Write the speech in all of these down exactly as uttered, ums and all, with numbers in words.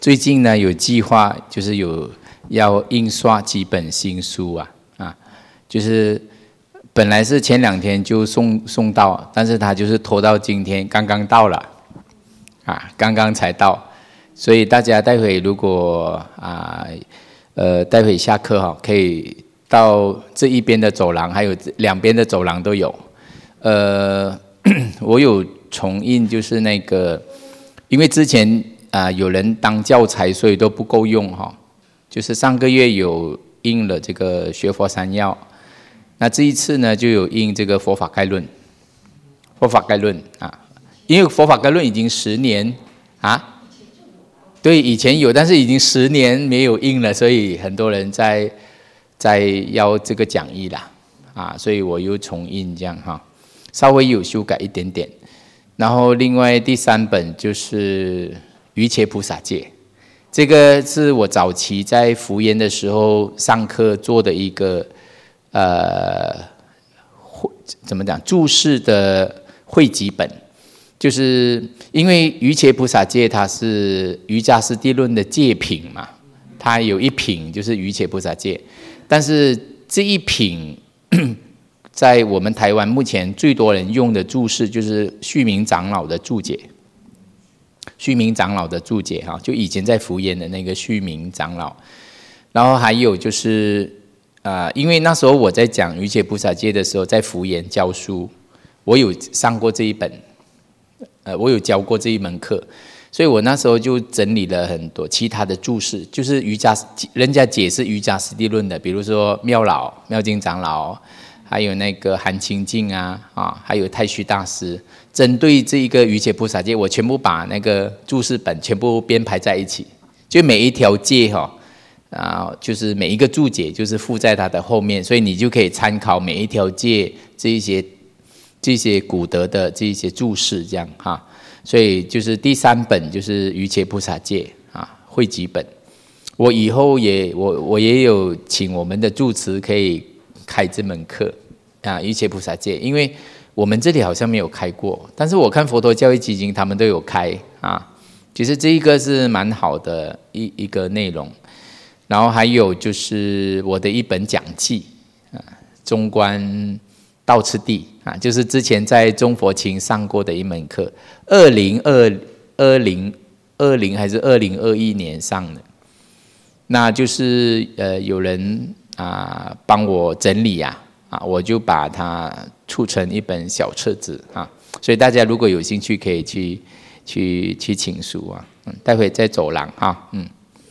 最近呢有计划，就是有要印刷几本新书啊啊，就是本来是前两天就送送到，但是他就是拖到今天，刚刚到了啊，刚刚才到，所以大家待会如果啊呃待会下课哈，可以到这一边的走廊，还有两边的走廊都有。呃，我有重印，就是那个，因为之前啊、呃、有人当教材，所以都不够用哈。就是上个月有印了这个学佛三要，那这一次呢就有印这个佛法概论，佛法概论啊，因为佛法概论已经十年啊，对，以前有，但是已经十年没有印了，所以很多人在在要这个讲义啦，啊，所以我又重印这样哈，稍微有修改一点点。然后另外第三本就是瑜伽菩萨戒，这个是我早期在福研的时候上课做的一个呃怎么讲注释的汇集本，就是因为瑜伽菩萨戒它是瑜伽师地论的戒品嘛，它有一品就是瑜伽菩萨戒，但是这一品在我们台湾目前最多人用的注释就是旭明长老的注解，旭明长老的注解哈，就以前在福研的那个旭明长老，然后还有就是啊、呃，因为那时候我在讲瑜伽菩萨戒的时候，在福研教书，我有上过这一本，呃，我有教过这一门课，所以我那时候就整理了很多其他的注释，就是瑜伽人家解释瑜伽师地论的，比如说妙老、妙净长老。还有那个韩清净啊，啊，还有太虚大师，针对这一个瑜伽菩萨戒，我全部把那个注释本全部编排在一起，就每一条戒哈，啊，就是每一个注解就是附在它的后面，所以你就可以参考每一条戒这一些这些古德的这一些注释这样哈，所以就是第三本就是瑜伽菩萨戒啊汇集本，我以后也我我也有请我们的住持可以开这门课啊，瑜伽菩萨戒，因为我们这里好像没有开过，但是我看佛陀教育基金他们都有开啊。其实这一个是蛮好的一一个内容，然后还有就是我的一本讲记啊，中观道次第啊，就是之前在中佛清上过的一门课，二零二二零二零还是二零二一年上的，那就是呃有人。啊，帮我整理呀、啊，啊，我就把它促成一本小册子啊，所以大家如果有兴趣，可以去去去请书啊，嗯，待会在走廊哈，嗯，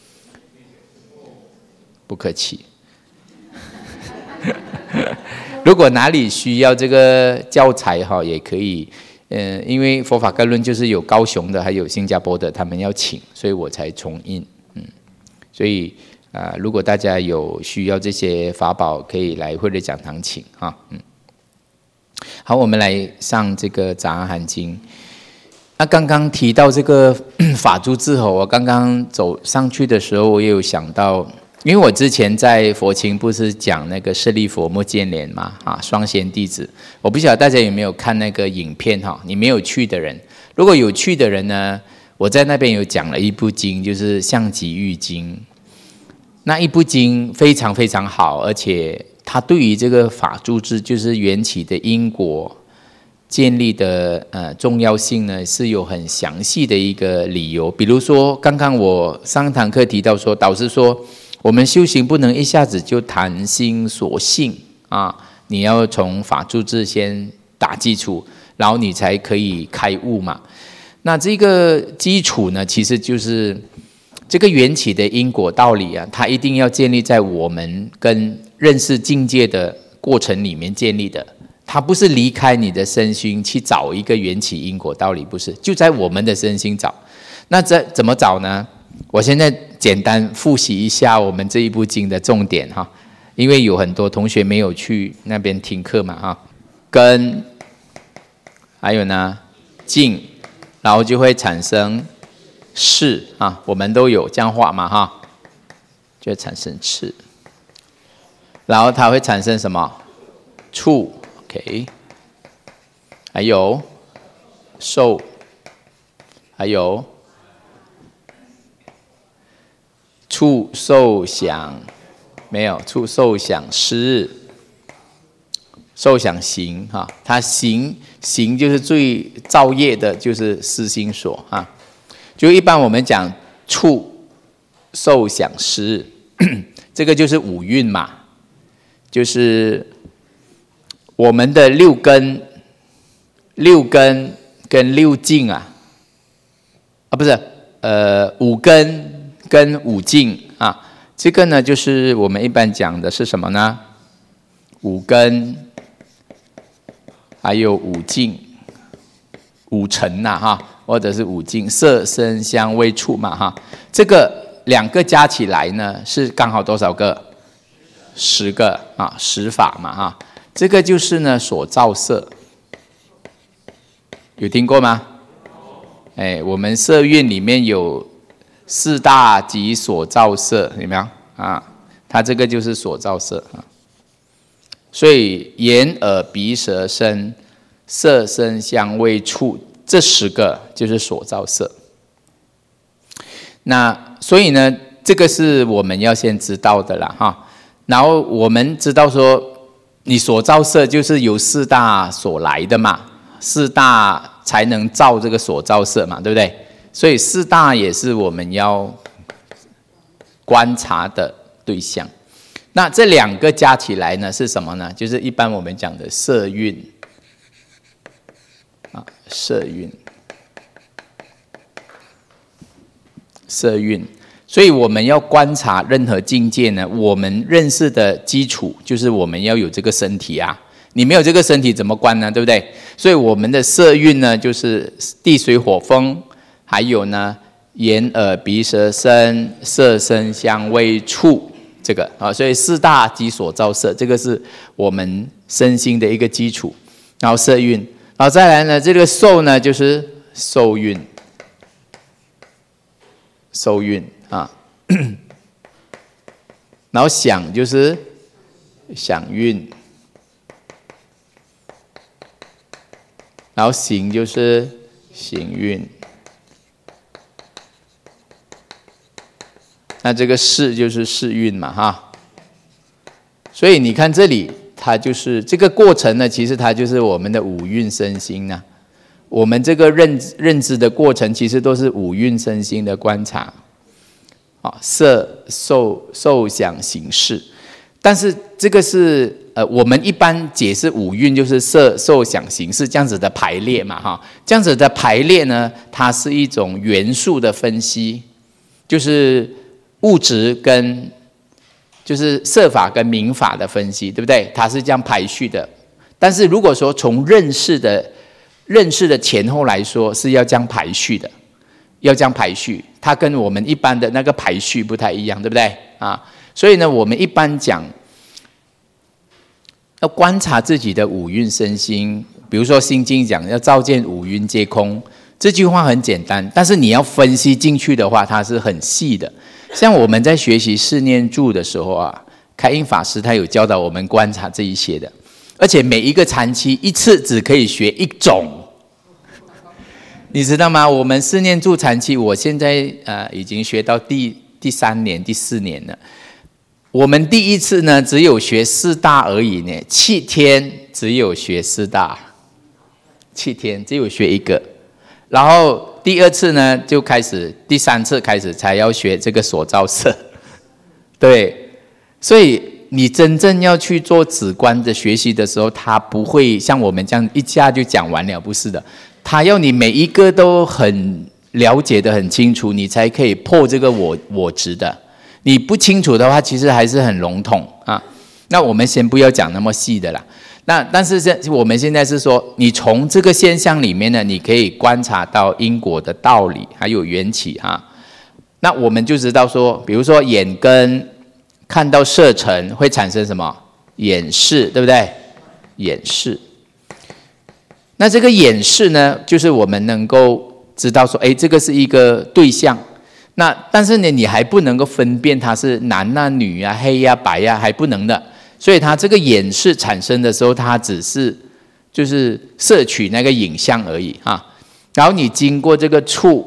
不客气。如果哪里需要这个教材哈，也可以，嗯，因为佛法概论就是有高雄的，还有新加坡的，他们要请，所以我才重印，嗯，所以。啊、呃，如果大家有需要这些法宝，可以来慧律讲堂请哈，嗯。好，我们来上这个《杂阿含经》。那刚刚提到这个法诸智吼，我刚刚走上去的时候，我也有想到，因为我之前在佛经不是讲那个舍利弗莫建连嘛，啊，双贤弟子，我不晓得大家有没有看那个影片哈？你没有去的人，如果有去的人呢，我在那边有讲了一部经，就是《象集喻经》。那一部经非常非常好，而且它对于这个法诸智，就是缘起的因果建立的呃重要性呢，是有很详细的一个理由。比如说，刚刚我上堂课提到说，导师说我们修行不能一下子就谈心所性啊，你要从法诸智先打基础，然后你才可以开悟嘛。那这个基础呢，其实就是这个缘起的因果道理啊，它一定要建立在我们跟认识境界的过程里面建立的。它不是离开你的身心去找一个缘起因果道理，不是，就在我们的身心找。那这怎么找呢？我现在简单复习一下我们这一部经的重点哈，因为有很多同学没有去那边听课嘛哈。根，还有呢境，然后就会产生识啊，我们都有这样画嘛哈，就会产生识，然后它会产生什么？触 ，OK， 还有受，还有触受想没有，触受想识，受想行哈，它行行就是最造业的，就是思心所哈。就一般我们讲触受想识，这个就是五蕴嘛，就是我们的六根，六根跟六境啊，啊不是，呃五根跟五境啊，这个呢就是我们一般讲的是什么呢？五根，还有五境、五尘呐哈，或者是五境，色声香味触嘛哈，这个两个加起来呢是刚好多少个？十个啊，十法嘛哈。这个就是呢所造色，有听过吗？哎，我们色蕴里面有四大及所造色，有没有啊？它这个就是所造色啊。所以眼、耳、鼻、舌、身，色、声、香、味、触，这十个就是所造色。那所以呢，这个是我们要先知道的啦哈。然后我们知道说，你所造色就是由四大所来的嘛，四大才能造这个所造色嘛，对不对？所以四大也是我们要观察的对象。那这两个加起来呢是什么呢？就是一般我们讲的色蕴啊，色蕴，色蕴。所以我们要观察任何境界呢，我们认识的基础就是我们要有这个身体啊，你没有这个身体怎么观呢？对不对？所以我们的色蕴呢，就是地水火风，还有呢眼耳鼻舌身，色声香味触，这个啊，所以四大及所造色，这个是我们身心的一个基础。然后色蕴，然后再来呢，这个受呢就是受蕴，受蕴。啊，然后想就是想蕴，然后行就是行蕴，那这个识就是识蕴嘛哈。所以你看这里，它就是这个过程呢，其实它就是我们的五蕴身心呐、啊。我们这个认认知的过程，其实都是五蕴身心的观察。啊，色、受、受想、行、识，但是这个是呃，我们一般解释五蕴就是色、受、想、行、识这样子的排列嘛，哈，这样子的排列呢，它是一种元素的分析，就是物质跟就是色法跟名法的分析，对不对？它是这样排序的。但是如果说从认识的认识的前后来说，是要这样排序的。要这样排序，它跟我们一般的那个排序不太一样，对不对啊？所以呢，我们一般讲要观察自己的五蕴身心，比如说《心经》讲要照见五蕴皆空，这句话很简单，但是你要分析进去的话，它是很细的。像我们在学习四念住的时候啊，开印法师他有教导我们观察这一些的，而且每一个禅期一次只可以学一种。你知道吗？我们四念住禅期，我现在呃已经学到第第三年、第四年了。我们第一次呢，只有学四大而已呢，七天只有学四大，七天只有学一个。然后第二次呢，就开始，第三次开始才要学这个所造色。对，所以你真正要去做止观的学习的时候，它不会像我们这样一下就讲完了，不是的。他要你每一个都很了解的很清楚，你才可以破这个我我执的。你不清楚的话，其实还是很笼统啊。那我们先不要讲那么细的啦。那但是这我们现在是说，你从这个现象里面呢，你可以观察到因果的道理，还有缘起哈。那我们就知道说，比如说眼根看到色尘会产生什么？眼识，对不对？眼识。那这个眼识呢，就是我们能够知道说，哎，这个是一个对象。那但是呢，你还不能够分辨它是男啊、女啊、黑呀、啊、白呀、啊，还不能的。所以它这个眼识产生的时候，它只是就是摄取那个影像而已啊。然后你经过这个触、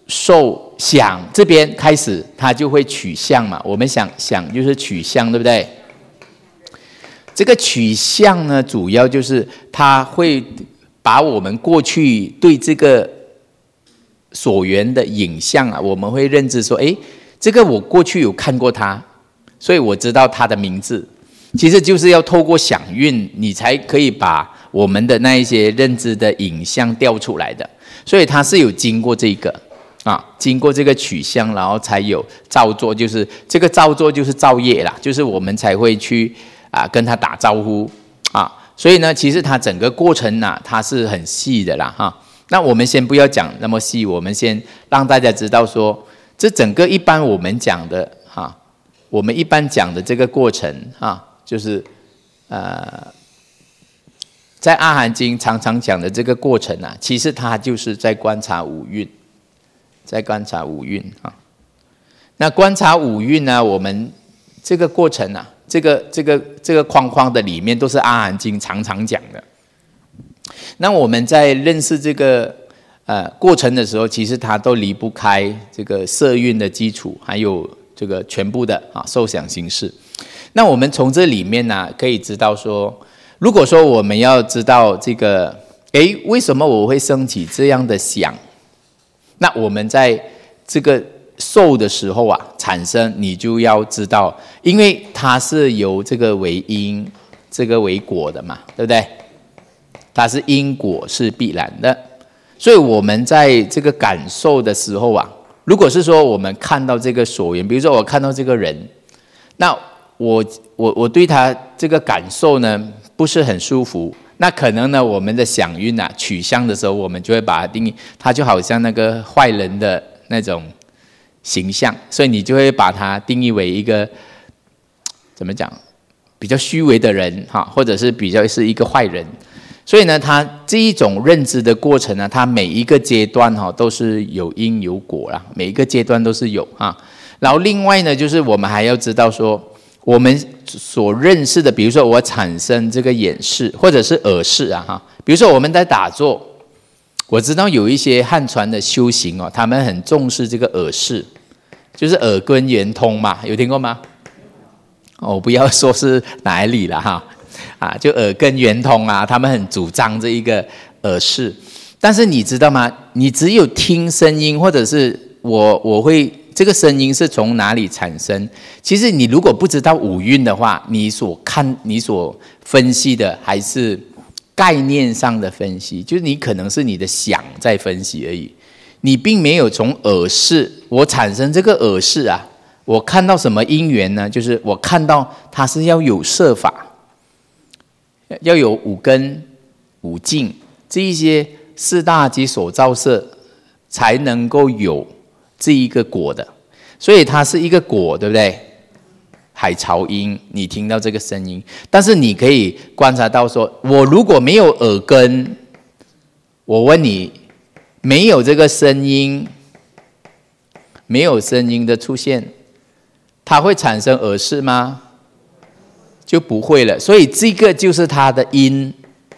受想这边开始，它就会取相嘛。我们想想就是取相，对不对？这个取相呢，主要就是它会把我们过去对这个所缘的影像啊，我们会认知说，哎，这个我过去有看过它，所以我知道它的名字。其实就是要透过想运，你才可以把我们的那一些认知的影像调出来的。所以它是有经过这个。啊，经过这个取向，然后才有造作，就是这个造作就是造业啦，就是我们才会去啊跟他打招呼啊。所以呢，其实它整个过程呢、啊，它是很细的啦哈。那我们先不要讲那么细，我们先让大家知道说，这整个一般我们讲的哈，我们一般讲的这个过程哈，就是呃，在阿含经常常讲的这个过程啊，其实它就是在观察五蕴。在观察五蕴啊，那观察五蕴呢？我们这个过程啊，这个这个这个框框的里面都是阿含经常常讲的。那我们在认识这个呃过程的时候，其实它都离不开这个色蕴的基础，还有这个全部的啊受想行识。那我们从这里面呢、啊，可以知道说，如果说我们要知道这个，诶，为什么我会升起这样的想？那我们在这个受的时候啊，产生你就要知道，因为它是由这个为因，这个为果的嘛，对不对？它是因果是必然的，所以我们在这个感受的时候啊，如果是说我们看到这个所缘，比如说我看到这个人，那我我我对他这个感受呢不是很舒服。那可能呢，我们的想运啊取向的时候，我们就会把它定义，它就好像那个坏人的那种形象，所以你就会把它定义为一个怎么讲，比较虚伪的人哈，或者是比较是一个坏人。所以呢，它这一种认知的过程呢，它每一个阶段哈都是有因有果啦，每一个阶段都是有哈。然后另外呢，就是我们还要知道说，我们所认识的，比如说我产生这个眼识或者是耳识啊哈，比如说我们在打坐，我知道有一些汉传的修行哦，他们很重视这个耳识，就是耳根圆通嘛，有听过吗？哦，不要说是哪里了哈，啊，就耳根圆通啊，他们很主张这一个耳识。但是你知道吗？你只有听声音，或者是我我会。这个声音是从哪里产生？其实你如果不知道五蕴的话，你所看、你所分析的还是概念上的分析，就是你可能是你的想在分析而已，你并没有从耳识，我产生这个耳识啊，我看到什么因缘呢？就是我看到它是要有色法，要有五根、五境这一些四大及所造色，才能够有。这一个果的，所以它是一个果，对不对？海潮音，你听到这个声音，但是你可以观察到说，我如果没有耳根，我问你，没有这个声音，没有声音的出现，它会产生耳识吗？就不会了。所以这个就是它的因，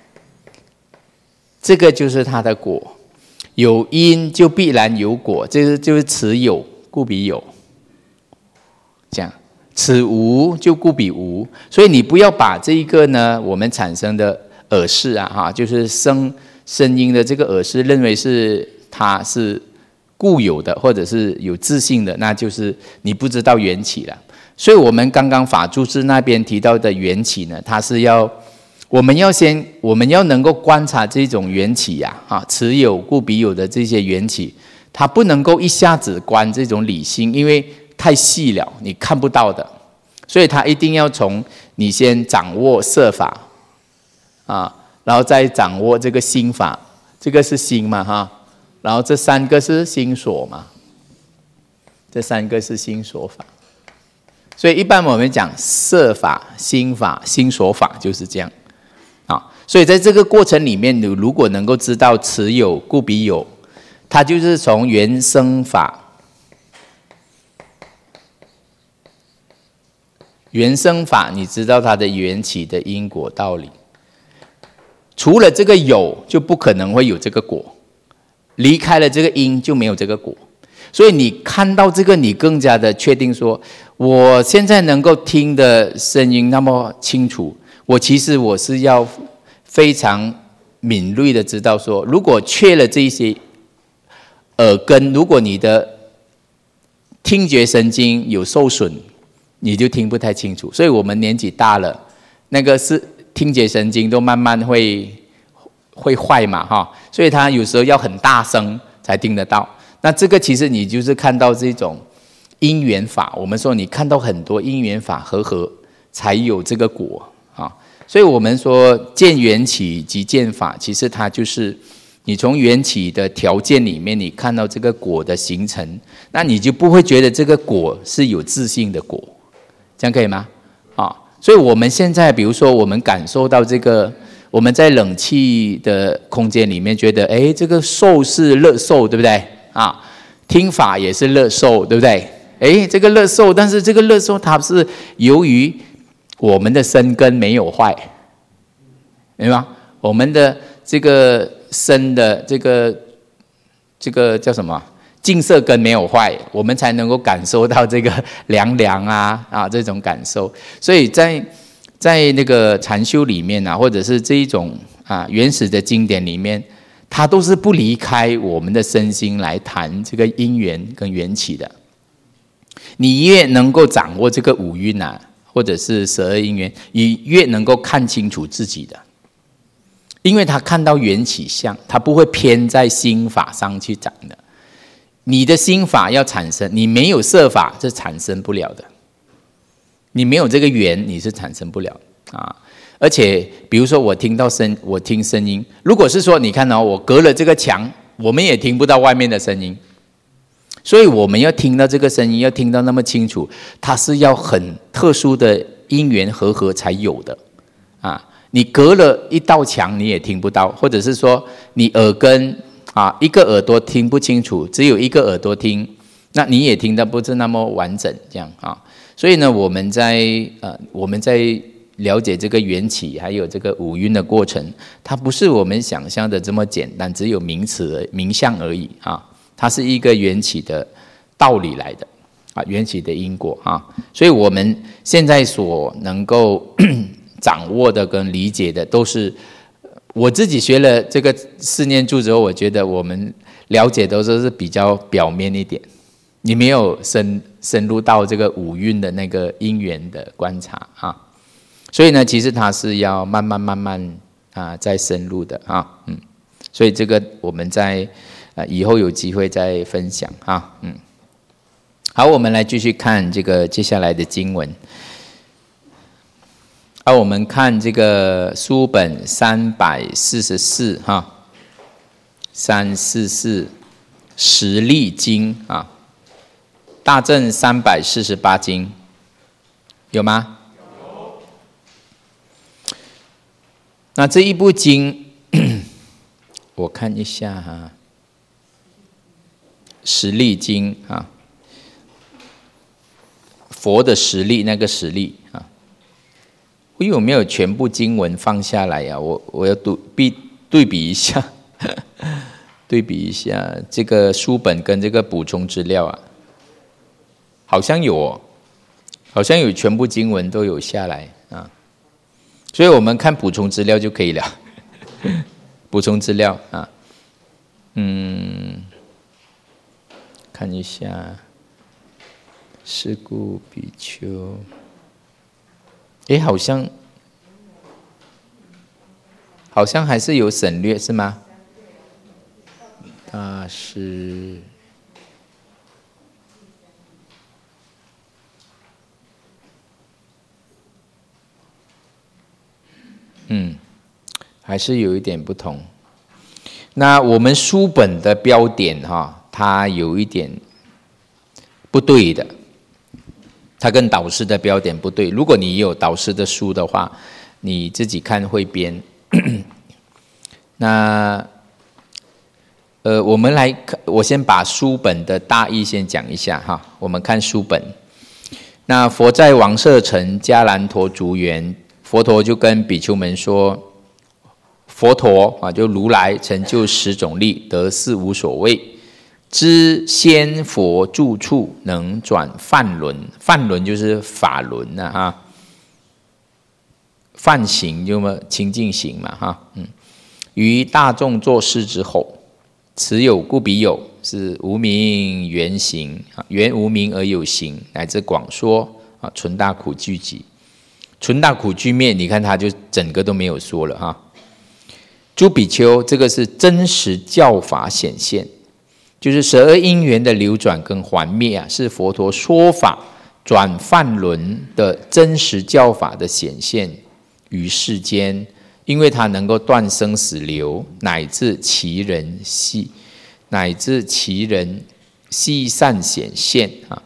这个就是它的果。有因就必然有果，这是就是此有故彼有，这样此无就故彼无，所以你不要把这一个呢，我们产生的耳识啊，哈，就是声声音的这个耳识，认为是它是固有的，或者是有自性的，那就是你不知道缘起了。所以我们刚刚法住寺那边提到的缘起呢，它是要。我们要先，我们要能够观察这种缘起呀、啊，啊，此有故彼有的这些缘起，它不能够一下子观这种理性，因为太细了，你看不到的，所以它一定要从你先掌握色法，啊，然后再掌握这个心法，这个是心嘛哈，然后这三个是心所嘛，这三个是心所法，所以一般我们讲色法、心法、心所法就是这样。所以在这个过程里面，你如果能够知道此有故彼有，它就是从原生法，原生法，你知道它的缘起的因果道理。除了这个有，就不可能会有这个果；离开了这个因，就没有这个果。 所以你看到这个，你更加的确定说，我现在能够听的声音那么清楚，我其实我是要非常敏锐的知道说，如果缺了这些耳根，如果你的听觉神经有受损，你就听不太清楚。所以我们年纪大了，那个是听觉神经都慢慢会会坏嘛，哈，所以他有时候要很大声才听得到。那这个其实你就是看到这种因缘法，我们说你看到很多因缘法合合才有这个果啊。所以我们说见缘起即见法，其实它就是你从缘起的条件里面，你看到这个果的形成，那你就不会觉得这个果是有自性的果，这样可以吗？啊，所以我们现在比如说我们感受到这个，我们在冷气的空间里面觉得，哎，这个受是乐受，对不对？啊，听法也是乐受，对不对？哎，这个乐受，但是这个乐受它是由于我们的身根没有坏，明白吗？我们的这个身的这个这个叫什么？净色根没有坏，我们才能够感受到这个凉凉啊啊这种感受。所以在在那个禅修里面啊，或者是这一种啊原始的经典里面，它都是不离开我们的身心来谈这个因缘跟缘起的。你越能够掌握这个五蕴啊，或者是十二因缘，你越能够看清楚自己的，因为他看到缘起相，他不会偏在心法上去讲的。你的心法要产生，你没有色法是产生不了的，你没有这个缘，你是产生不了啊。而且比如说我听到声，我听声音，如果是说你看哦，我隔了这个墙，我们也听不到外面的声音，所以我们要听到这个声音，要听到那么清楚，它是要很特殊的因缘和合才有的啊。你隔了一道墙你也听不到，或者是说你耳根啊一个耳朵听不清楚，只有一个耳朵听，那你也听得不是那么完整这样啊。所以呢，我们在呃我们在了解这个缘起还有这个五蕴的过程，它不是我们想象的这么简单，只有名词名相而已啊。它是一个缘起的道理来的啊，缘起的因果啊。所以我们现在所能够掌握的跟理解的，都是我自己学了这个四念住之后，我觉得我们了解都是比较表面一点，你没有深深入到这个五蕴的那个因缘的观察啊。所以呢，其实它是要慢慢慢慢啊再深入的啊，嗯，所以这个我们在啊以后有机会再分享啊，嗯，好，我们来继续看这个接下来的经文。啊，我们看这个书本三百四十四哈，三四四十力经啊，大正三百四十八经有吗？那这一部经，我看一下哈，实力经啊，佛的实力那个实力啊，我有没有全部经文放下来呀、啊？我我要对比对比一下，对比一下这个书本跟这个补充资料啊，好像有哦，好像有全部经文都有下来啊。所以我们看补充资料就可以了。补充资料啊，嗯，看一下，是故比丘，诶，好像好像还是有省略是吗？大师。嗯，还是有一点不同。那我们书本的标点哈，它有一点不对的，它跟导师的标点不对。如果你有导师的书的话，你自己看汇编。那呃，我们来看，我先把书本的大意先讲一下哈。我们看书本，那佛在王舍城迦兰陀竹园。佛陀就跟比丘们说，佛陀啊，就如来成就十种力，得四无所谓。 知仙佛住处，能转梵轮。梵轮就是法轮啊，哈。梵行就么清净行嘛，哈，嗯。于大众作事之后，此有故彼有，是无名原行，原无名而有行，乃至广说啊，纯大苦具集。纯大苦具灭，你看他就整个都没有说了哈。诸比丘，这个是真实教法显现，就是十二因缘的流转跟还灭啊，是佛陀说法转梵轮的真实教法的显现于世间。因为它能够断生死流，乃至其人系，乃至其人系善显现啊。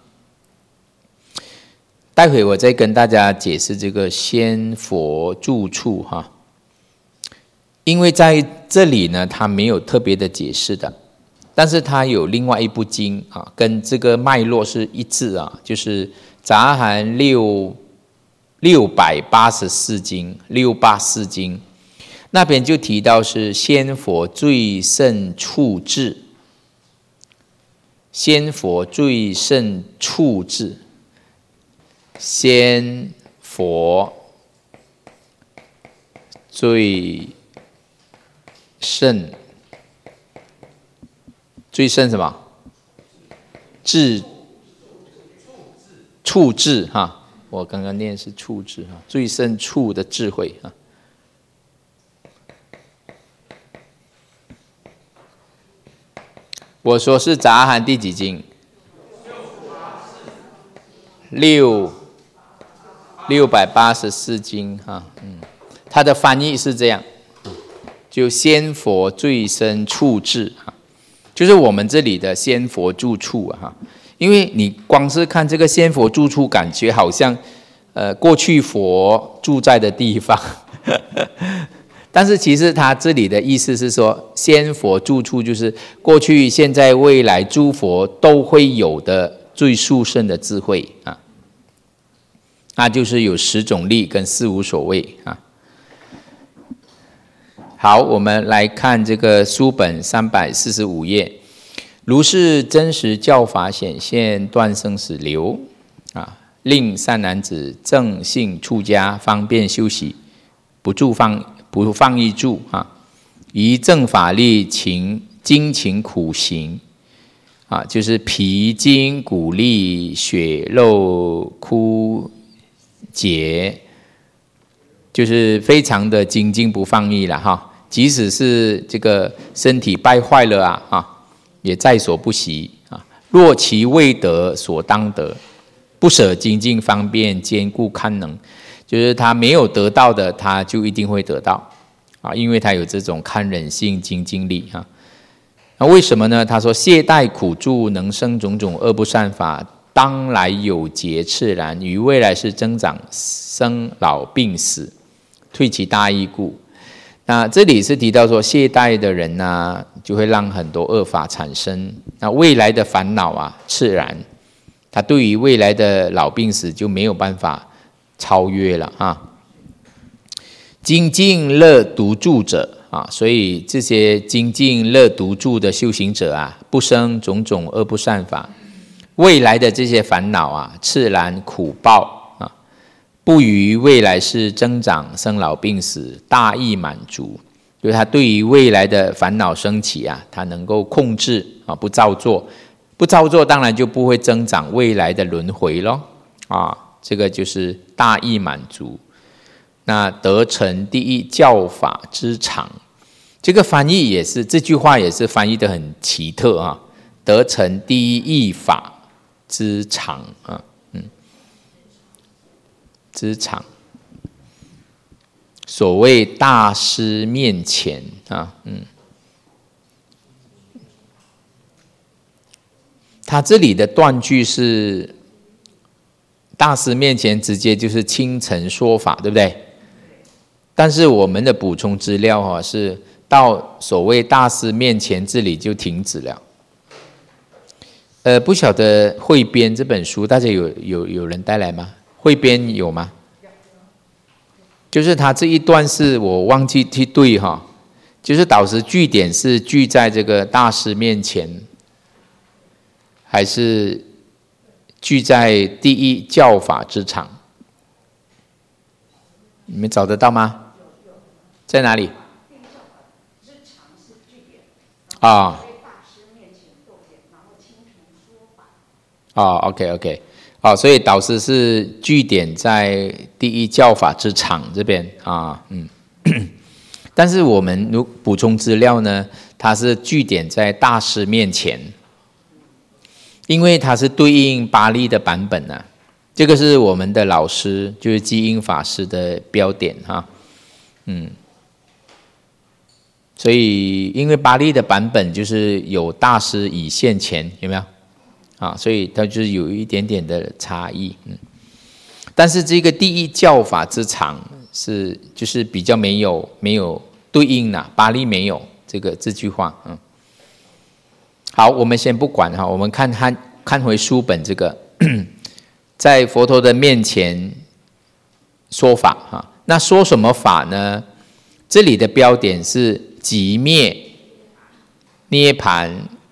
待会我再跟大家解释这个仙佛住处哈。因为在这里呢，它没有特别的解释的，但是它有另外一部经啊，跟这个脉络是一致啊，就是杂含六六百八十四经，六八四经。那边就提到是仙佛最胜处智，仙佛最胜处智，仙佛最胜最胜什么？智处智哈，我刚刚念是处智哈，最胜处的智慧哈。我说是杂含第几经？六六百八十四经哈，嗯，它的翻译是这样，就仙佛最胜处智哈，就是我们这里的仙佛住处啊哈，因为你光是看这个仙佛住处，感觉好像呃过去佛住在的地方。但是其实他这里的意思是说，仙佛住处就是过去、现在、未来诸佛都会有的最殊胜的智慧啊，那就是有十种力跟四无所谓啊。好，我们来看这个书本三百四十五页，如是真实教法显现，断生死流啊，令善男子正信出家，方便修习，不住放。不放逸住啊，以正法力勤精勤苦行啊，就是皮筋骨力血肉枯竭，就是非常的精进不放逸了哈。即使是这个身体败坏了啊啊，也在所不惜啊。若其未得所当得，不舍精进方便坚固堪能。就是他没有得到的，他就一定会得到啊，因为他有这种堪忍性精进力啊。那为什么呢？他说：懈怠苦住，能生种种恶不善法，当来有劫赤然，于未来是增长生老病死，退其大义故。那这里是提到说，懈怠的人呢、啊，就会让很多恶法产生。那未来的烦恼啊，赤然，他对于未来的老病死就没有办法超越了啊！精进乐独住者啊，所以这些精进乐独住的修行者啊，不生种种恶不善法，未来的这些烦恼啊，赤然苦报啊，不于未来是增长生老病死，大意满足。就是他对于未来的烦恼升起啊，他能够控制啊，不造作，不造作当然就不会增长未来的轮回咯啊。这个就是大意满足，那得成第一教法之长，这个翻译也是这句话也是翻译的很奇特啊。得成第一义法之长啊，嗯，之长，所谓大师面前啊，嗯，他这里的断句是。大师面前直接就是清晨说法，对不对？但是我们的补充资料哈是到所谓大师面前这里就停止了。呃，不晓得汇编这本书大家有有有人带来吗？汇编有吗？就是他这一段是我忘记去对哈，就是导师句点是句在这个大师面前还是具在第一教法之场？你们找得到吗？在哪里？啊。哦 ，OK OK， 哦，所以导师是据点在第一教法之场这边啊，嗯，但是我们如补充资料呢，它是据点在大师面前，因为它是对应巴利的版本啊，这个是我们的老师就是基因法师的标点哈，嗯，所以因为巴利的版本就是有大师已现前，有没有？啊，所以它就是有一点点的差异，嗯，但是这个第一教法之场是就是比较没有没有对应啦，巴利没有这个这句话，嗯，好，我们先不管哈，我们看看看回书本这个，在佛陀的面前说法哈，那说什么法呢？这里的标点是寂灭、涅槃、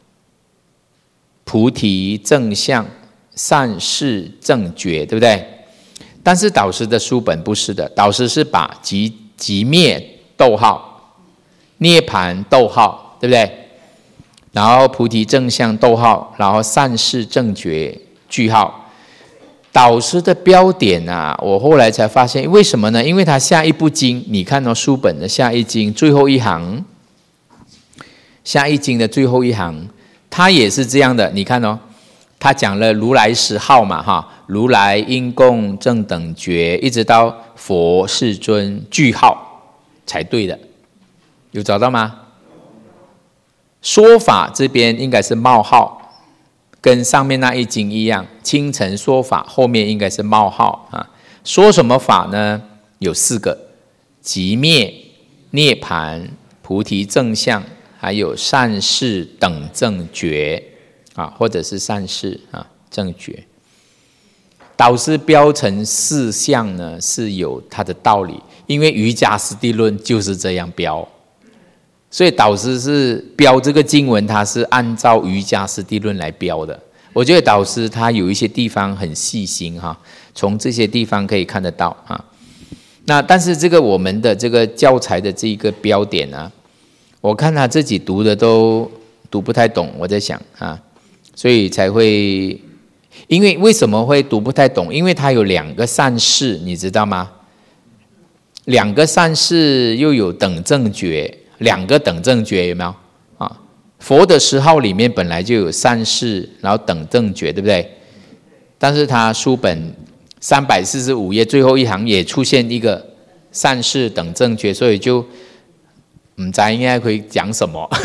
菩提正向、善事正觉，对不对？但是导师的书本不是的，导师是把寂寂灭逗号、涅槃逗号，对不对？然后菩提正向逗号，然后善事正觉句号。导师的标点啊，我后来才发现，为什么呢？因为他下一部经，你看到书本的下一经最后一行，下一经的最后一行。他也是这样的，你看哦，他讲了如来十号嘛，哈，如来因供正等觉，一直到佛世尊句号才对的，有找到吗？说法这边应该是冒号，跟上面那一经一样，清晨说法后面应该是冒号啊。说什么法呢？有四个：寂灭、涅槃、菩提正向。还有善事等正觉啊，或者是善事啊正觉，导师标成四项呢是有它的道理，因为瑜伽师地论就是这样标，所以导师是标这个经文，他是按照瑜伽师地论来标的。我觉得导师他有一些地方很细心哈，从这些地方可以看得到啊。那但是这个我们的这个教材的这个标点呢？我看他自己读的都读不太懂，我在想啊，所以才会，因为为什么会读不太懂？因为他有两个善事，你知道吗？两个善事又有等正觉，两个等正觉有没有啊？佛的十号里面本来就有善事，然后等正觉，对不对？但是他书本三百四十五页最后一行也出现一个善事等正觉，所以就。不知道应该会讲什么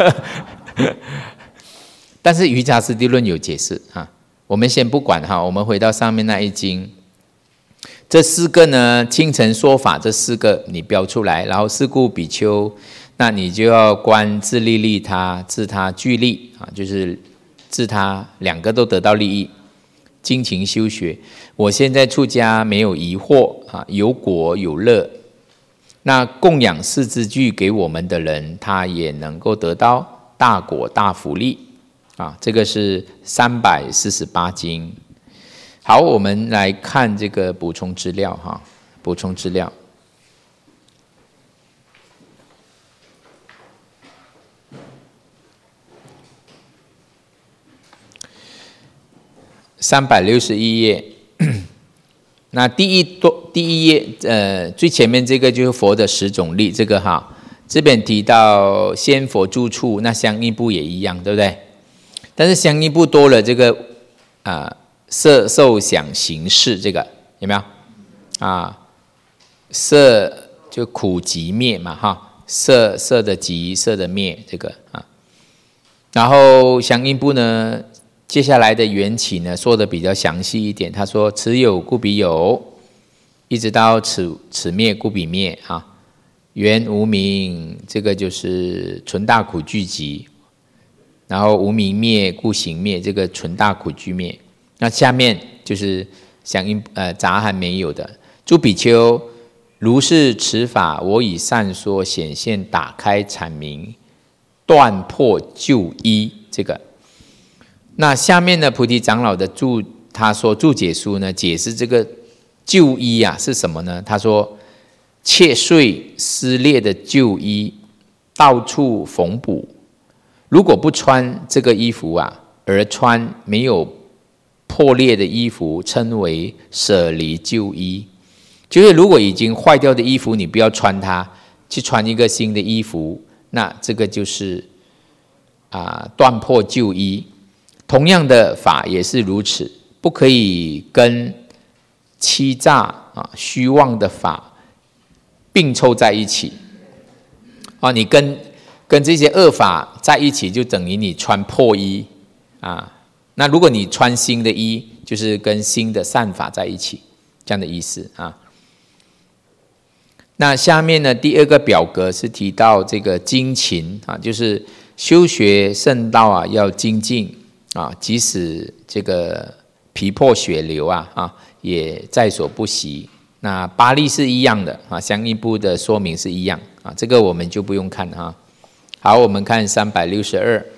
但是瑜伽师地论有解释哈，我们先不管哈，我们回到上面那一经，这四个呢，清晨说法这四个你标出来，然后是故比丘，那你就要观自利利他、自他俱利啊，就是自他两个都得到利益，精勤修学。我现在出家没有疑惑啊，有果有乐。那供养四字句给我们的人，他也能够得到大果大福利啊！这个是三百四十八经。好，我们来看这个补充资料哈，补充资料。三百六十一页。那第一多第一页，呃，最前面这个就是佛的十种力，这个哈，这边提到先佛住处，那相应部也一样，对不对？但是相应部多了这个啊、呃，色受想行识，这个有没有啊？色就苦集灭嘛，哈，色色的集，色的灭，这个啊。然后相应部呢？接下来的缘起呢，说的比较详细一点。他说：“此有故彼有，一直到此此灭故彼灭啊。缘无明，这个就是纯大苦聚集。然后无明灭故行灭，这个纯大苦聚灭。那下面就是响应呃杂含没有的。诸比丘，如是此法，我以善说显现打开阐明，断破旧依这个。” 那下面呢，菩提长老的注，他说注解书呢，解释这个旧衣啊是什么呢？他说，切碎撕裂的旧衣，到处缝补。如果不穿这个衣服啊，而穿没有破裂的衣服，称为舍离旧衣。就是如果已经坏掉的衣服，你不要穿它，去穿一个新的衣服，那这个就是啊断破旧衣。同样的法也是如此，不可以跟欺诈啊虚妄的法并凑在一起。啊，你跟跟这些恶法在一起，就等于你穿破衣啊。那如果你穿新的衣，就是跟新的善法在一起，这样的意思啊。那下面呢，第二个表格是提到这个精勤啊，就是修学圣道啊，要精进啊，即使这个皮破血流啊啊，也在所不惜。那巴利是一样的啊，相应部的说明是一样啊，这个我们就不用看哈。好，我们看三百六十二。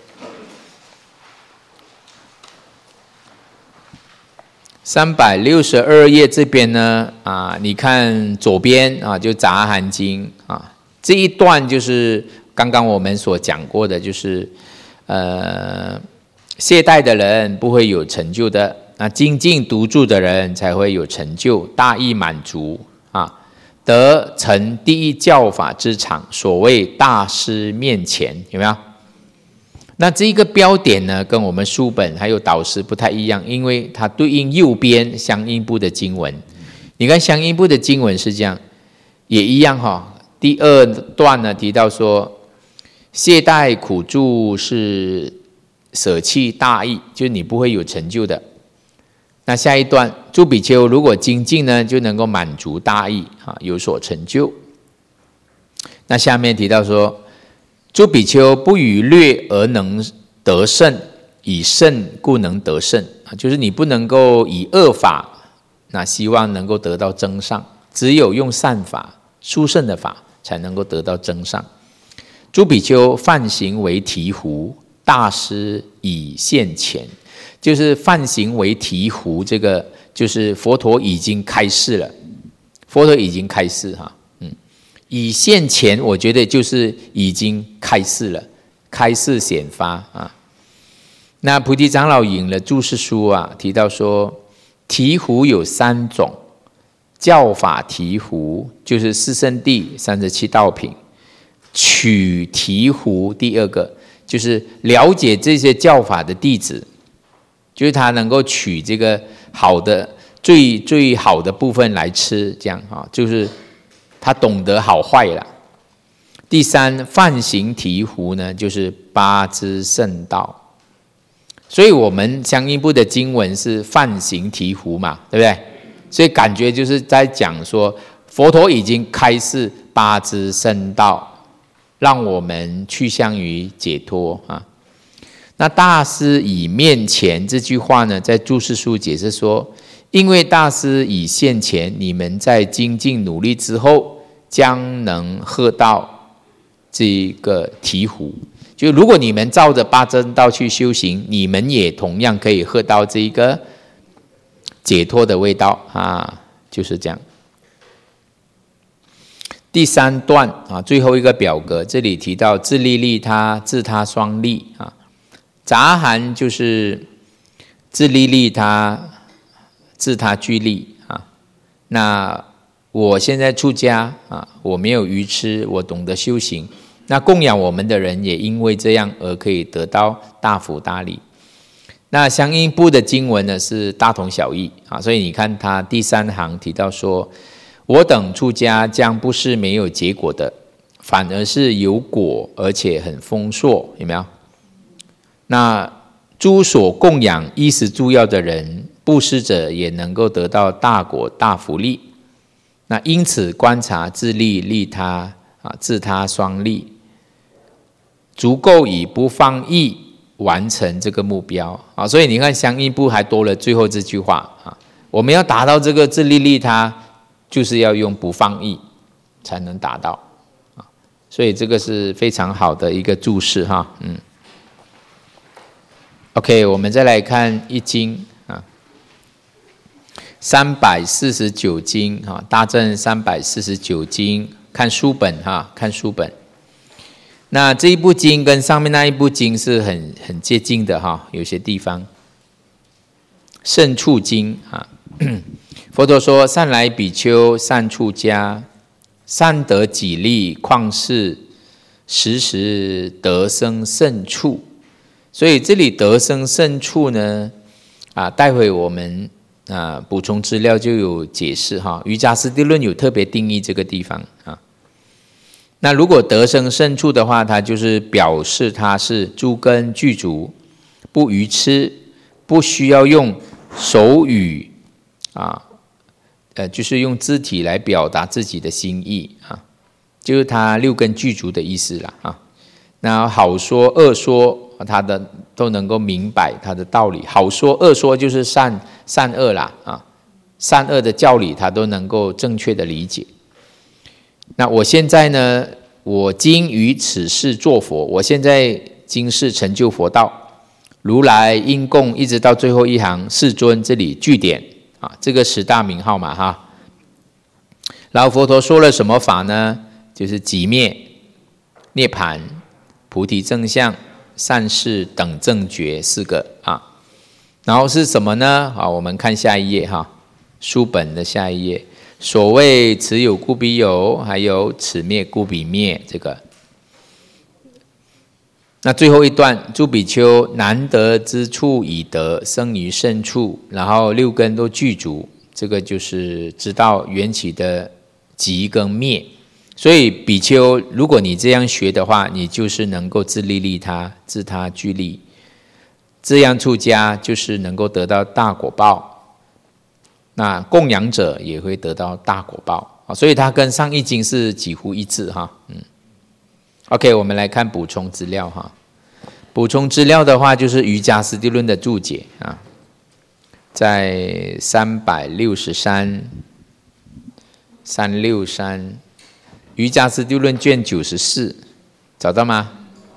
三百六十二页这边呢，啊，你看左边啊，就杂含经啊，这一段就是刚刚我们所讲过的，就是呃，懈怠的人不会有成就的，那精进独住的人才会有成就，大意满足啊，得成第一教法之场，所谓大师面前，有没有？那这一个标点呢，跟我们书本还有导师不太一样，因为它对应右边相应部的经文。你看相应部的经文是这样，也一样哈、哦。第二段呢提到说，懈怠苦住是舍弃大意，就是你不会有成就的。那下一段，诸比丘如果精进呢，就能够满足大意啊，有所成就。那下面提到说，诸比丘不以劣而能得胜，以胜故能得胜啊，就是你不能够以恶法，那希望能够得到增上，只有用善法、殊胜的法才能够得到增上。诸比丘犯行为醍醐，大师已现前，就是犯行为醍醐，这个就是佛陀已经开示了，佛陀已经开示哈。已现前，我觉得就是已经开示了，开示显发啊。那菩提长老引了注释书啊，提到说，醍醐有三种，教法醍醐就是四圣谛三十七道品，取醍醐第二个就是了解这些教法的弟子，就是他能够取这个好的最最好的部分来吃，这样啊，就是他懂得好坏了。第三，犯行醍醐呢，就是八支圣道。所以我们相应部的经文是犯行醍醐嘛，对不对？所以感觉就是在讲说，佛陀已经开示八支圣道，让我们趋向于解脱啊。那大师以面前这句话呢，在注释书解释说，因为大师已现前，你们在精进努力之后，将能喝到这个醍醐。就如果你们照着八正道去修行，你们也同样可以喝到这个解脱的味道啊，就是这样。第三段啊，最后一个表格，这里提到自利利他、自他双利啊，杂含就是自利利他、自他俱利啊。那我现在出家啊，我没有愚痴，我懂得修行。那供养我们的人也因为这样而可以得到大福大利。那相应部的经文呢是大同小异啊，所以你看他第三行提到说，我等出家将不是没有结果的，反而是有果而且很丰硕，有没有？那诸所供养衣食住要的人，布施者也能够得到大果大福利。那因此观察自利利他啊，自他双利，足够以不放逸完成这个目标啊。所以你看相应部还多了最后这句话啊，我们要达到这个自利利他，就是要用不放逸才能达到啊。所以这个是非常好的一个注释哈，嗯。 OK， 我们再来看一经啊，三百四十九经哈，大正三百四十九经，看书本哈，看书本。那这一部经跟上面那一部经是很很接近的哈，有些地方。胜处经啊，佛陀说：善来比丘，善出家，善得己利，况是时时得生胜处。所以这里得生胜处呢，啊，待会我们啊补充资料就有解释哈。瑜伽师地论有特别定义这个地方啊。那如果得生胜处的话，它就是表示它是诸根具足，不愚痴，不需要用手语啊，呃，就是用肢体来表达自己的心意啊，就是它六根具足的意思啦啊。那好说恶说，他的都能够明白他的道理。好说恶说就是善善恶啦啊，善恶的教理他都能够正确的理解。那我现在呢，我今于此世作佛，我现在今世成就佛道，如来应供一直到最后一行世尊这里句点啊，这个十大名号嘛哈。然后佛陀说了什么法呢？就是寂灭、涅槃、菩提正相、善事等正觉四个啊。然后是什么呢？好，我们看下一页哈，书本的下一页。所谓此有故彼有，还有此灭故彼灭，这个。那最后一段，诸比丘难得之处已得，生于胜处，然后六根都具足，这个就是知道缘起的极跟灭。所以比丘，如果你这样学的话，你就是能够自利利他，自他具利。这样出家就是能够得到大果报。那供养者也会得到大果报，所以它跟上一经是几乎一致哈。嗯 ，OK， 我们来看补充资料哈。补充资料的话，就是瑜伽师地论的注解啊，在三百六十三、三六三，瑜伽师地论卷九十四，找到吗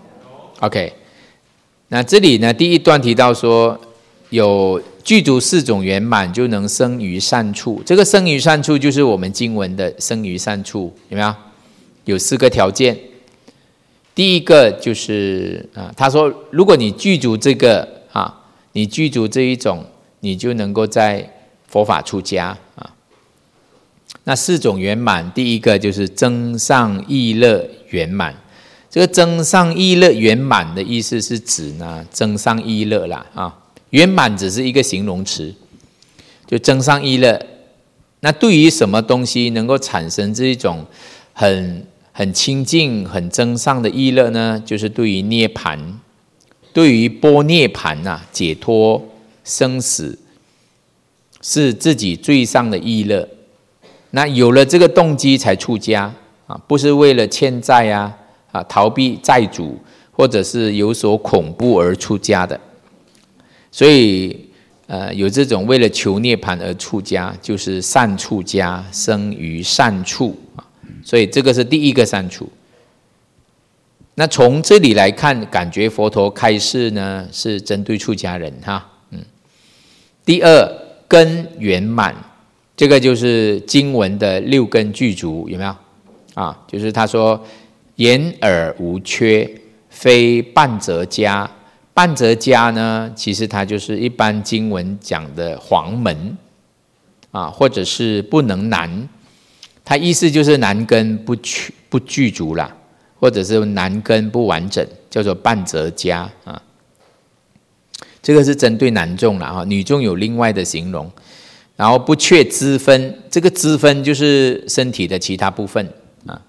？OK， 那这里呢，第一段提到说有具足四种圆满，就能生于善处。这个生于善处就是我们经文的生于善处，有没有？有四个条件。第一个就是啊，他说，如果你具足这个啊，你具足这一种，你就能够在佛法出家啊。那四种圆满，第一个就是增上意乐圆满。这个增上意乐圆满的意思是指呢，增上意乐啦啊。圆满只是一个形容词，就增上意乐。那对于什么东西能够产生这一种很很清净、很增上的意乐呢？就是对于涅槃，对于般涅槃啊，解脱生死，是自己最上的意乐。那有了这个动机才出家啊，不是为了欠债啊啊逃避债主，或者是有所恐怖而出家的。所以，呃，有这种为了求涅槃而出家，就是善出家，生于善处啊。所以这个是第一个善处。那从这里来看，感觉佛陀开示呢是针对出家人哈，嗯。第二根圆满，这个就是经文的六根具足，有没有？啊，就是他说眼耳无缺，非半折家。半折家呢，其实它就是一般经文讲的黄门啊，或者是不能难，它意思就是男根不具不具足啦，或者是男根不完整，叫做半折家啊。这个是针对男众啦哈，女众有另外的形容。然后不缺支分，这个支分就是身体的其他部分啊。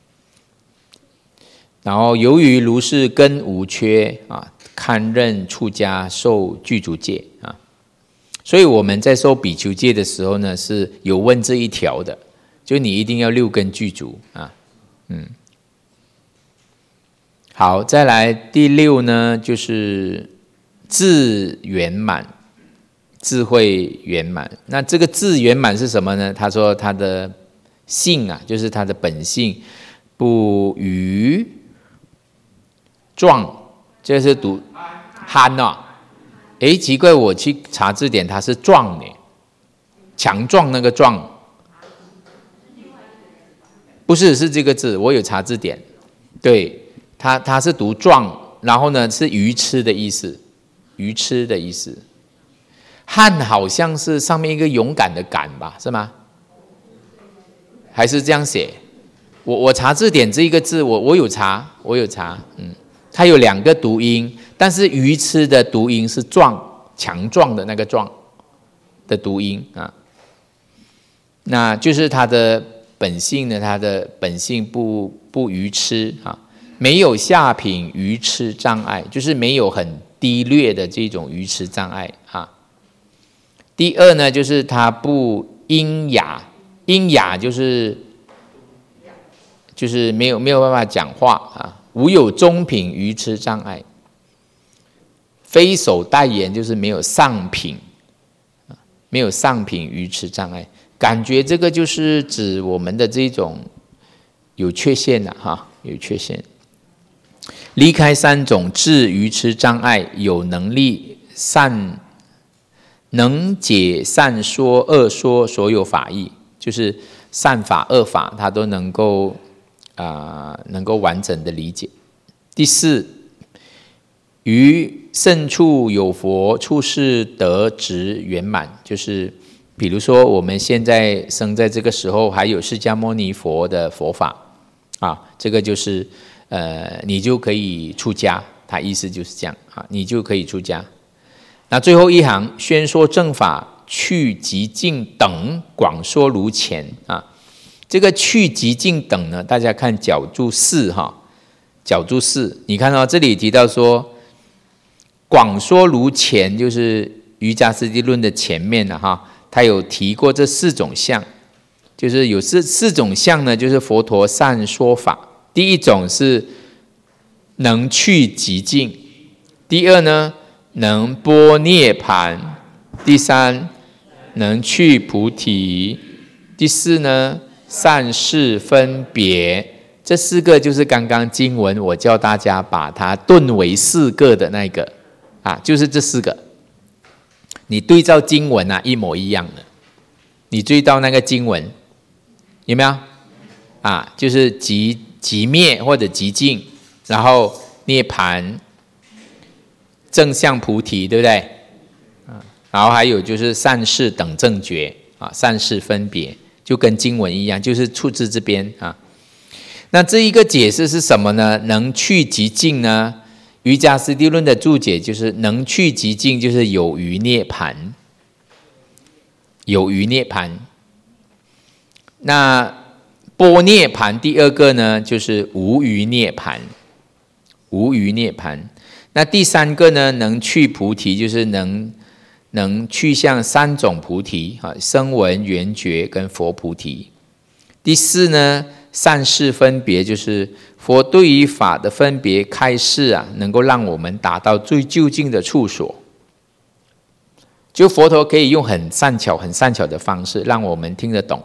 然后由于如是根无缺啊。堪任出家受具足戒啊，所以我们在受比丘戒的时候呢，是有问这一条的，就你一定要六根具足啊，嗯，好，再来第六呢，就是智圆满，智慧圆满。那这个智圆满是什么呢？他说他的性啊，就是他的本性，不愚壮。这是读憨哦， 诶，奇怪，我去查字典，它是壮呢，强壮那个壮，不是，是这个字，我有查字典，对，它它是读壮，然后呢是鱼吃的意思，鱼吃的意思。汉好像是上面一个勇敢的敢吧，是吗？还是这样写？我我查字典这一个字，我我有查，我有查，嗯，它有两个读音，但是鱼吃的读音是壮，强壮的那个壮的读音啊，那就是它的本性呢，它的本性不不愚痴啊，没有下品愚痴障碍，就是没有很低劣的这种愚痴障碍啊。第二呢，就是它不音哑，音哑就是就是没有没有办法讲话啊，无有中品愚痴障碍，非手代言就是没有上品，没有上品愚痴障碍，感觉这个就是指我们的这种有缺陷的哈，有缺陷。离开三种治愚痴障碍，有能力善。能解善说恶说所有法义，就是善法恶法，他都能够啊、呃，能够完整的理解。第四，于圣处有佛，处世得值圆满，就是比如说我们现在生在这个时候，还有释迦牟尼佛的佛法啊，这个就是呃，你就可以出家，他意思就是这样啊，你就可以出家。那最后一行，宣说正法，去极尽等，广说如前啊。这个去极尽等呢，大家看角注四哈，角注四，你看到、哦、这里提到说，广说如前，就是瑜伽师地论的前面了哈，他有提过这四种相，就是有四四种相呢，就是佛陀善说法。第一种是能去极尽，第二呢？能般涅槃，第三能去菩提，第四呢善事分别，这四个就是刚刚经文我教大家把它顿为四个的那个啊，就是这四个。你对照经文啊，一模一样的。你追到那个经文有没有啊？就是极极灭或者极尽，然后涅槃。正向菩提，对不对？然后还有就是善事等正觉啊，善事分别就跟经文一样，就是出自这边啊。那这一个解释是什么呢？能去极尽呢？瑜伽师地论的注解就是能去极尽，就是有余涅槃，有余涅槃。那般涅槃第二个呢，就是无余涅槃，无余涅槃。那第三个呢，能去菩提，就是能能去向三种菩提啊，声闻、缘觉跟佛菩提。第四呢，善事分别，就是佛对于法的分别开示啊，能够让我们达到最究竟的处所。就佛陀可以用很善巧、很善巧的方式，让我们听得懂。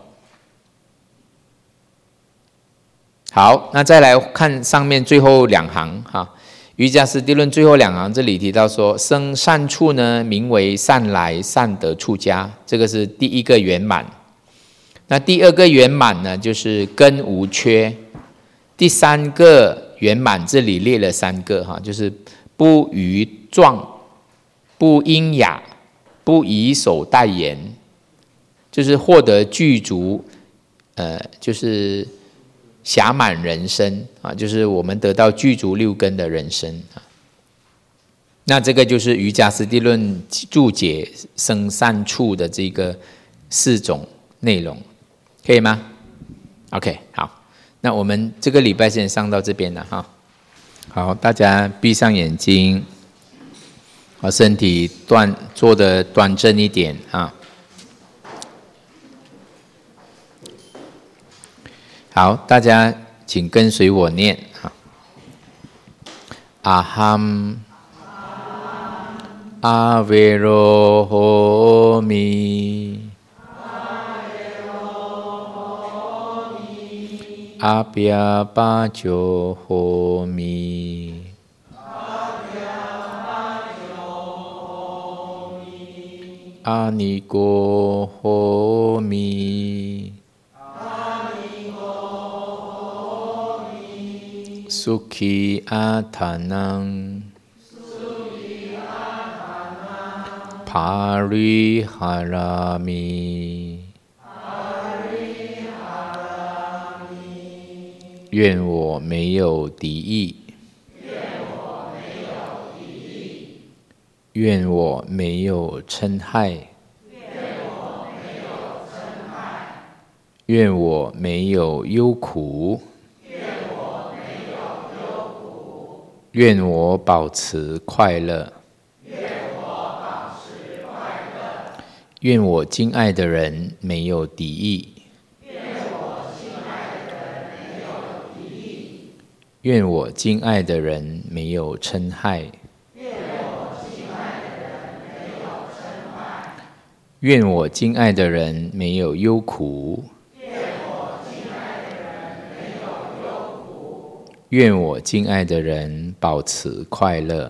好，那再来看上面最后两行哈。瑜伽师地论最后两行，这里提到说，生善处呢，名为善来善得出家，这个是第一个圆满。那第二个圆满呢，就是根无缺。第三个圆满，这里列了三个哈，就是不愚壮，不音哑，不以手代言，就是获得具足，呃，就是暇满人生啊，就是我们得到具足六根的人生啊。那这个就是瑜伽师地论注解生善处的这个四种内容，可以吗 ？OK， 好，那我们这个礼拜先上到这边了哈。好，大家闭上眼睛，把身体端坐得端正一点啊。好，大家请跟随我念啊。阿含阿维罗诃弥，阿毗巴鸠诃弥， 阿弥陀佛咪。Sukhi athanang Pariharami。愿我没有敌意，愿我没有嗔害，愿我没有忧苦，愿我保持快乐，愿我敬爱的人没有敌意，愿我敬爱的人没有嗔害，愿我敬爱的人没有忧苦，愿我敬爱的人保持快乐。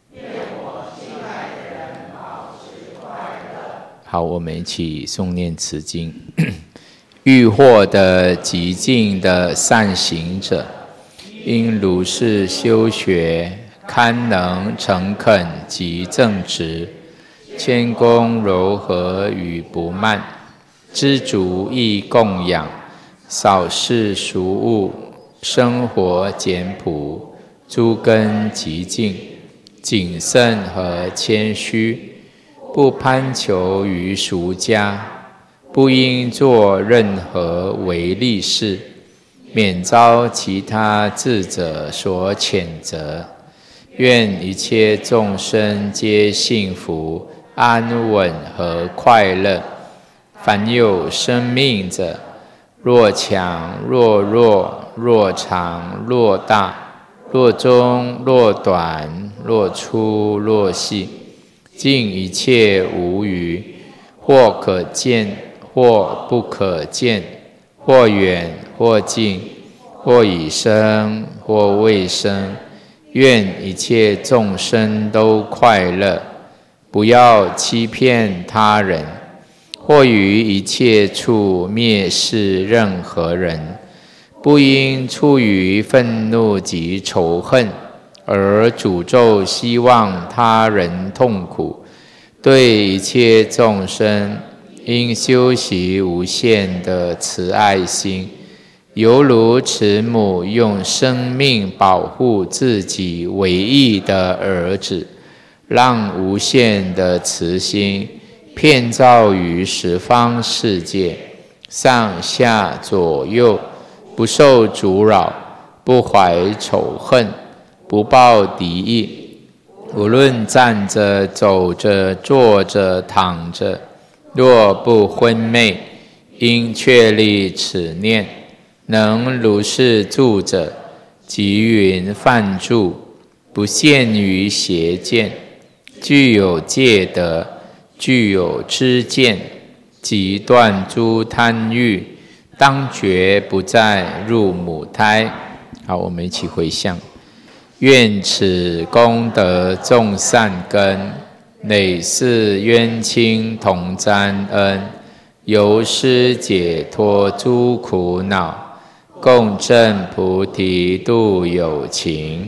好，我们一起诵念此经。欲获得极尽的善行者，应如是修学，堪能诚恳及正直，谦恭柔和与不慢，知足易供养，少事俗物，生活简朴，诸根极净，谨慎和谦虚，不攀求于俗家，不应做任何违利事，免遭其他智者所谴责。愿一切众生皆幸福、安稳和快乐。凡有生命者，若强若弱，若长若大，若中若短，若粗若细，尽一切无余，或可见，或不可见，或远或近，或已生，或未生。愿一切众生都快乐，不要欺骗他人，或于一切处蔑视任何人，不应出于愤怒及仇恨而诅咒希望他人痛苦。对一切众生，应修习无限的慈爱心，犹如慈母用生命保护自己唯一的儿子，让无限的慈心遍照于十方世界，上下左右，不受阻扰，不怀仇恨，不抱敌意。无论站着、走着、坐着、躺着，若不昏昧，应确立此念。能如是住者，即云梵住，不陷于邪见，具有戒德，具有知见，即断诸贪欲，当觉不再入母胎。好，我们一起回向。愿此功德种善根，累世冤亲同沾恩，由施解脱诸苦恼，共振菩提度有情。